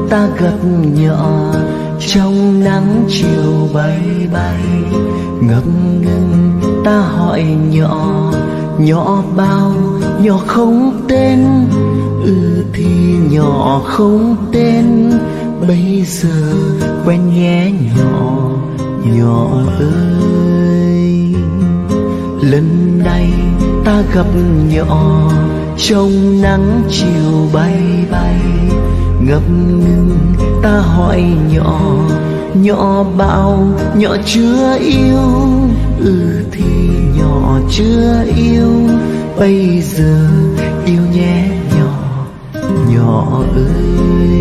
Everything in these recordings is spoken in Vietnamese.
ta gặp nhỏ trong nắng chiều bay bay. Ngập ngừng ta hỏi nhỏ, nhỏ bao, nhỏ không tên. Thì nhỏ không tên, bây giờ quen nhé nhỏ, nhỏ ơi. Lần này ta gặp nhỏ trong nắng chiều bay bay. Ngập ngừng ta hỏi nhỏ, nhỏ bảo nhỏ chưa yêu. Thì nhỏ chưa yêu, bây giờ yêu nhé nhỏ, nhỏ ơi.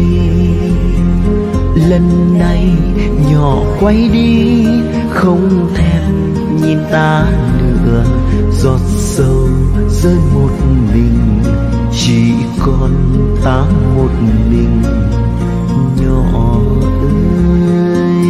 Lần này nhỏ quay đi, không thèm nhìn ta nữa. Giọt sầu rơi một mình, chỉ còn ta một mình, nhỏ ơi.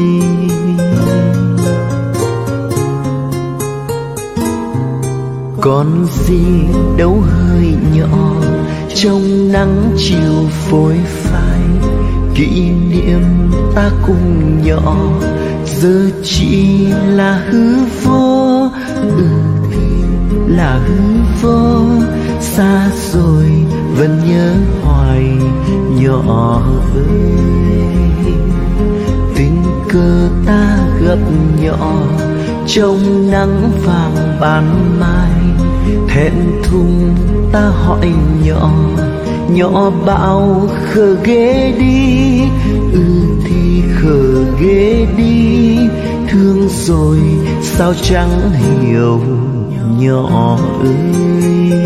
Còn gì đâu hơi nhỏ trong nắng chiều phôi phai. Kỷ niệm ta cùng nhỏ giờ chỉ là hư vô. Thì là hư vô, xa rồi vẫn nhớ hoài nhỏ ơi. Tình cờ ta gặp nhỏ trong nắng vàng ban mai. Thẹn thùng ta hỏi nhỏ, nhỏ bảo khờ ghê đi. Thì khờ ghê đi, thương rồi sao chẳng hiểu nhỏ ơi.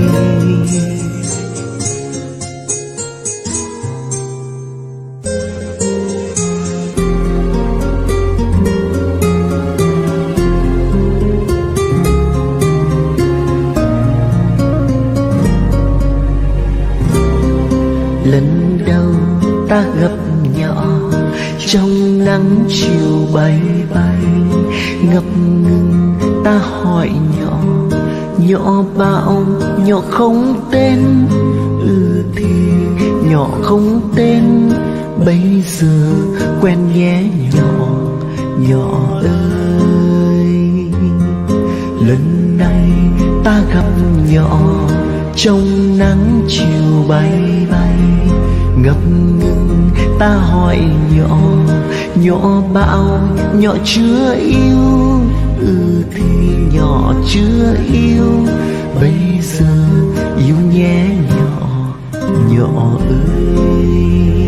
Lần đầu ta gặp nhỏ trong nắng chiều bay bay. Ngập ngừng ta hỏi nhỏ, nhỏ bảo nhỏ không tên. Thì nhỏ không tên, bây giờ quen nhé nhỏ, nhỏ ơi. Lần này ta gặp nhỏ trong nắng chiều bay bay. Ngập ngừng ta hỏi nhỏ, nhỏ bảo nhỏ chưa yêu. Thì nhỏ chưa yêu, bây giờ yêu nhé nhỏ, nhỏ ơi.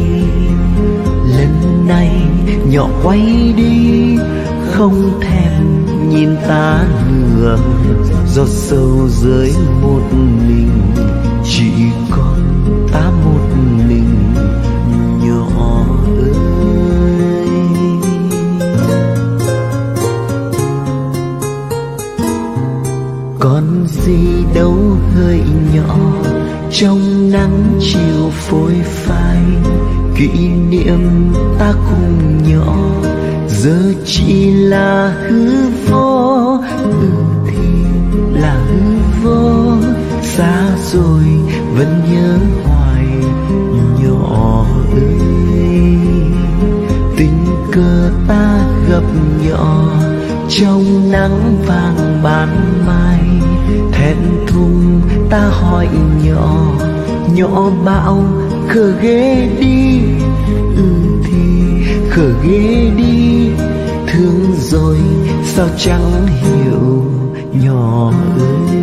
Lần này nhỏ quay đi, không thèm nhìn ta nữa. Giọt sầu rơi một mình, chỉ còn ta một mình, nhỏ ơi. Còn gì đâu hơi nhỏ trong nắng chiều phôi phai. Kỷ niệm ta cùng nhỏ giờ chỉ là hư vô. Thì là hư vô, xa rồi vẫn nhớ hoài nhỏ ơi. Tình cờ ta gặp nhỏ trong nắng vàng ban mai. Thẹn thùng ta hỏi nhỏ, nhỏ bảo khờ ghê đi. Thì khờ ghê đi, thương rồi sao chẳng hiểu nhỏ ơi.